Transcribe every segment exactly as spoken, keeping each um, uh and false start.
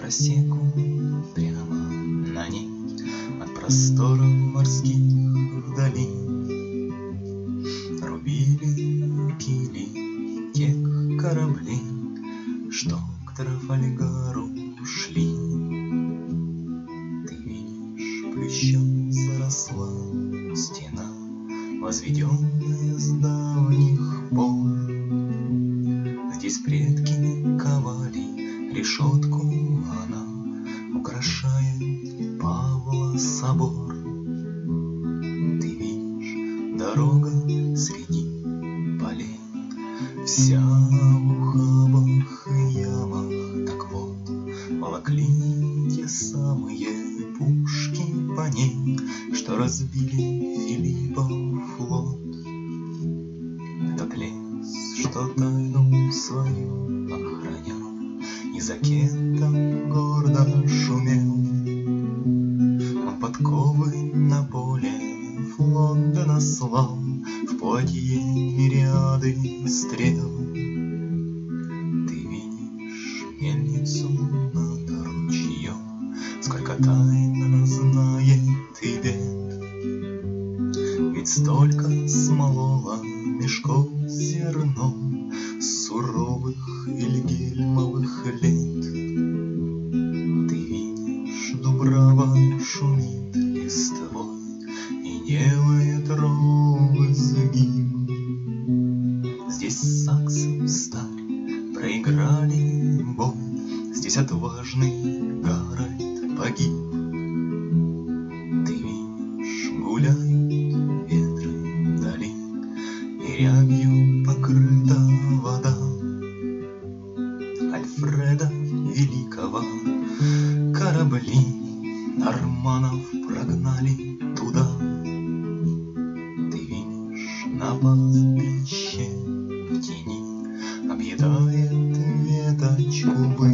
просеку прямо на ней от просторов морских вдали. Рубили кили тех кораблей, что к Трафальгару шли. Ты видишь, плющом заросла стена, возведенная с давних пор. Здесь предки ковали решетку, она украшает Павла собор. Ты видишь, дорога среди полей, вся в ухабах и ямах. Так вот, волокли те самые пушки по ней, что разбили Филиппов флот. Этот лес, что тайну свою охранял, и за Кентом гордо шумел. Он подковы на поле флот да наслал, в Пуатье мириады стрел. Ты видишь мельницу над ручьем, сколько тайн знает и бед. Ведь столько смолола мешков зерном суровых вильгельмовых лет. Ты видишь, дубрава шумит листвой и делает ровный сгиб. Здесь саксы встали, проиграли бой, здесь отважный Гарольд погиб. Ты видишь, гуляют ветры вдали, и рябью покрыта вода. Альфреда Великого корабли норманнов прогнали туда. Ты видишь, на пастбище в тени объедает веточку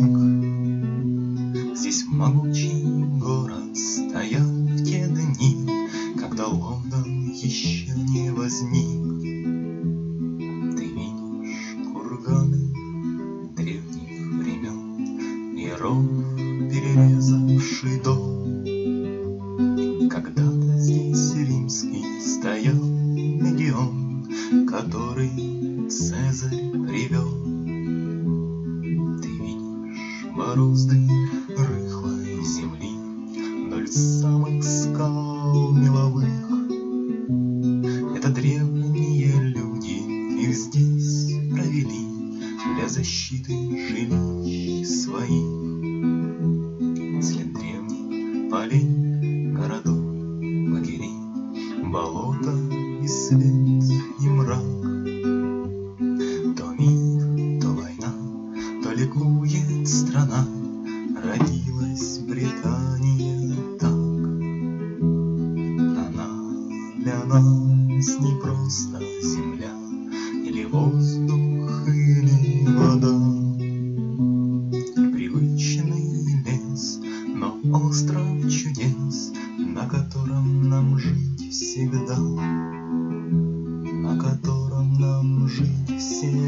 бык. Здесь могучий город стоял в те дни, когда Лондон еще не возник. Ты видишь курганы древних времен и ров, перерезавший дом. Когда-то здесь римский стоял легион, который Цезарь привел. Ты видишь борозды рыхлой земли вдоль самых скал меловых. Это древние люди их здесь провели для защиты жилищ своих. След древних полей, городов, лагерей, болота и свет, и мрак. То мир, то война, то ликует страна, родилась Британия так. Она для нас не просто земля, или воздух, или вода. Привычный лес, но остров чудес, на котором нам жить всегда, на котором нам жить всегда.